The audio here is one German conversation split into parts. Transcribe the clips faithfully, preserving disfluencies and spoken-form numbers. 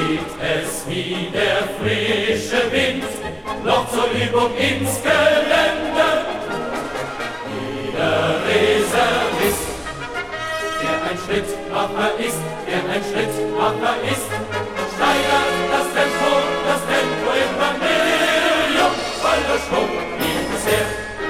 weht es wie der frische Wind, noch zur Übung ins Gelände. Jeder Reservist, der ein Schrittmacher ist, der ein Schrittmacher ist, steigert das Tempo, das Tempo immer mehr, voller Schwung wie bisher.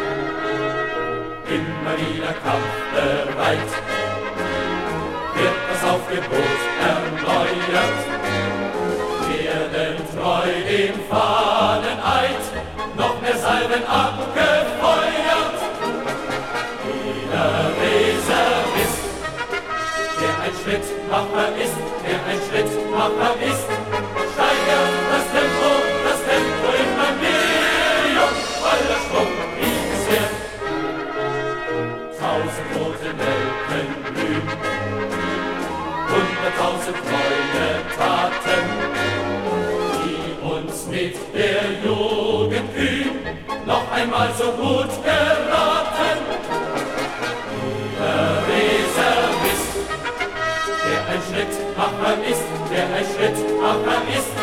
Immer wieder kampfbereit, wird das Aufgebot erneuert. Werden treu dem Fahneneid noch mehr Salven abgefeuert. Jeder Reservist, der ein Schrittmacher ist, der ein Schrittmacher ist, steigert das Tempo, das Tempo immer mehr, voller Schwung wie bisher. Tausend rote Nelken blühen, hunderttausend neue Taten, die uns mit der Jugend üben, noch einmal so gut geraten. Der Reservist, der ein Schrittmacher ist, der ein Schrittmacher ist,